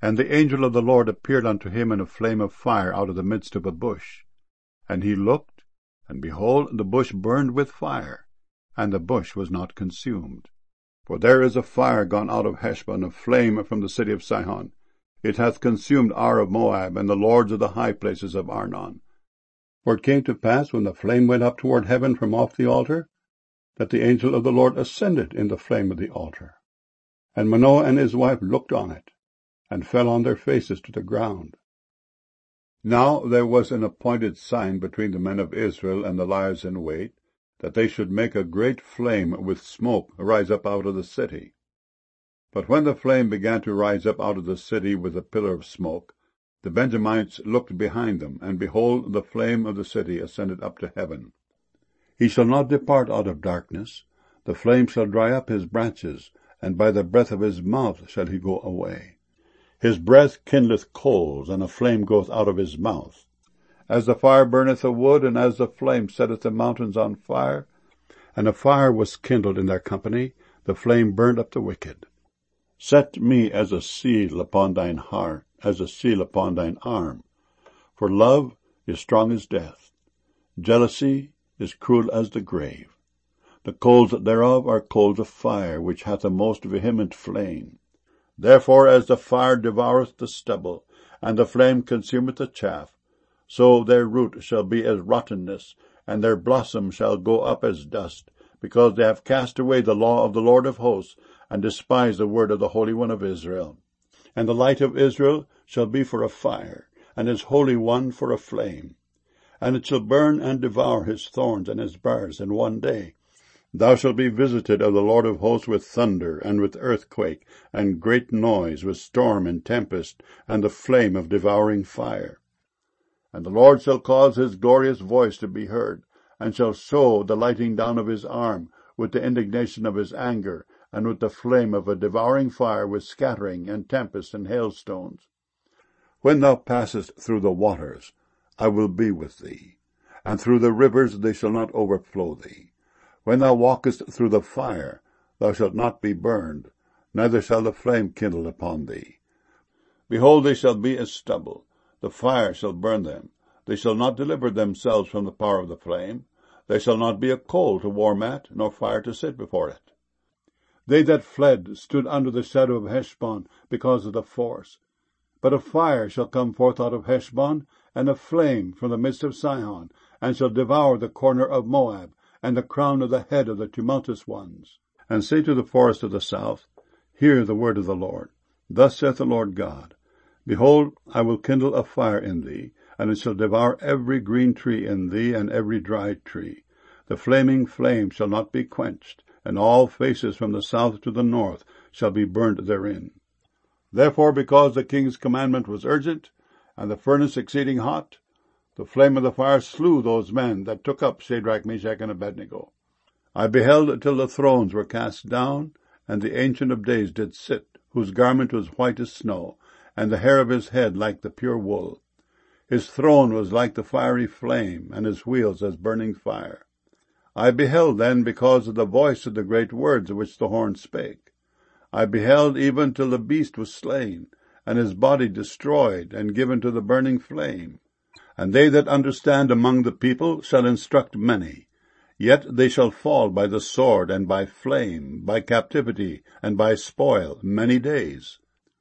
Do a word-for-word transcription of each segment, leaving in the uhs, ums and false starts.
And the angel of the Lord appeared unto him in a flame of fire out of the midst of a bush. And he looked, and behold, the bush burned with fire, and the bush was not consumed. For there is a fire gone out of Heshbon, a flame from the city of Sihon. It hath consumed Ar of Moab, and the lords of the high places of Arnon. For it came to pass, when the flame went up toward heaven from off the altar, that the angel of the Lord ascended in the flame of the altar. And Manoah and his wife looked on it, and fell on their faces to the ground. Now there was an appointed sign between the men of Israel and the liers in wait, that they should make a great flame with smoke rise up out of the city. But when the flame began to rise up out of the city with a pillar of smoke, the Benjamites looked behind them, and behold, the flame of the city ascended up to heaven. He shall not depart out of darkness, the flame shall dry up his branches, and by the breath of his mouth shall he go away. His breath kindleth coals, and a flame goeth out of his mouth. As the fire burneth a wood, and as the flame setteth the mountains on fire, and a fire was kindled in their company, the flame burned up the wicked. Set me as a seal upon thine heart, as a seal upon thine arm. For love is strong as death. Jealousy is cruel as the grave. The coals thereof are coals of fire, which hath a most vehement flame. Therefore as the fire devoureth the stubble, and the flame consumeth the chaff, so their root shall be as rottenness, and their blossom shall go up as dust, because they have cast away the law of the Lord of hosts, and despised the word of the Holy One of Israel. And the light of Israel shall be for a fire, and his Holy One for a flame. And it shall burn and devour his thorns and his briars in one day. Thou shalt be visited of the Lord of hosts with thunder, and with earthquake, and great noise, with storm and tempest, and the flame of devouring fire. And the Lord shall cause his glorious voice to be heard, and shall show the lighting down of his arm, with the indignation of his anger, and with the flame of a devouring fire, with scattering, and tempest, and hailstones. When thou passest through the waters, I will be with thee, and through the rivers they shall not overflow thee. When thou walkest through the fire, thou shalt not be burned, neither shall the flame kindle upon thee. Behold, they shall be as stubble, the fire shall burn them. They shall not deliver themselves from the power of the flame. There shall not be a coal to warm at, nor fire to sit before it. They that fled stood under the shadow of Heshbon because of the force. But a fire shall come forth out of Heshbon, and a flame from the midst of Sihon, and shall devour the corner of Moab, and the crown of the head of the tumultuous ones. And say to the forest of the south, Hear the word of the Lord. Thus saith the Lord God, Behold, I will kindle a fire in thee, and it shall devour every green tree in thee, and every dried tree. The flaming flame shall not be quenched, and all faces from the south to the north shall be burned therein. Therefore, because the king's commandment was urgent, and the furnace exceeding hot, the flame of the fire slew those men that took up Shadrach, Meshach, and Abednego. I beheld till the thrones were cast down, and the Ancient of Days did sit, whose garment was white as snow, and the hair of his head like the pure wool. His throne was like the fiery flame, and his wheels as burning fire. I beheld then because of the voice of the great words which the horn spake. I beheld even till the beast was slain, and his body destroyed, and given to the burning flame. And they that understand among the people shall instruct many. Yet they shall fall by the sword, and by flame, by captivity, and by spoil, many days.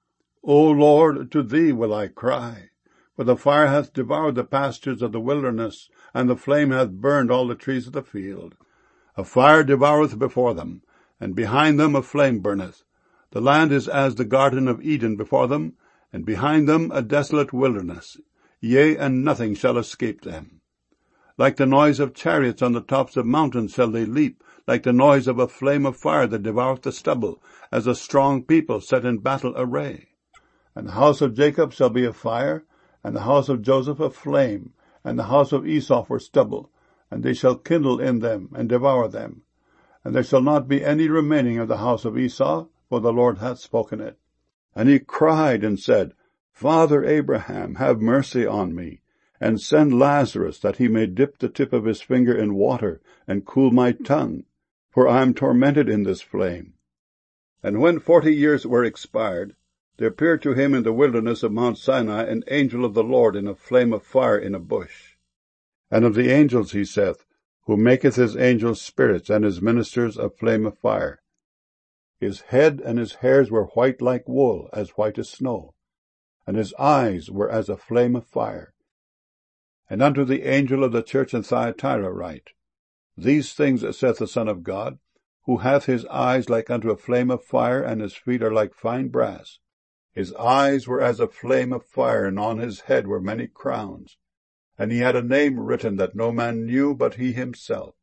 O Lord, to thee will I cry. For the fire hath devoured the pastures of the wilderness, and the flame hath burned all the trees of the field. A fire devoureth before them, and behind them a flame burneth. The land is as the garden of Eden before them, and behind them a desolate wilderness. Yea, and nothing shall escape them. Like the noise of chariots on the tops of mountains shall they leap, like the noise of a flame of fire that devoureth the stubble, as a strong people set in battle array. And the house of Jacob shall be a fire, and the house of Joseph a flame, and the house of Esau for stubble, and they shall kindle in them, and devour them. And there shall not be any remaining of the house of Esau, for the Lord hath spoken it. And he cried and said, Father Abraham, have mercy on me, and send Lazarus, that he may dip the tip of his finger in water, and cool my tongue, for I am tormented in this flame. And when forty years were expired, There appeared to him in the wilderness of Mount Sinai an angel of the Lord in a flame of fire in a bush. And of the angels he saith, who maketh his angels spirits, and his ministers a flame of fire. His head and his hairs were white like wool, as white as snow, and his eyes were as a flame of fire. And unto the angel of the church in Thyatira write, These things saith the Son of God, who hath his eyes like unto a flame of fire, and his feet are like fine brass. His eyes were as a flame of fire, and on his head were many crowns. And he had a name written that no man knew but he himself.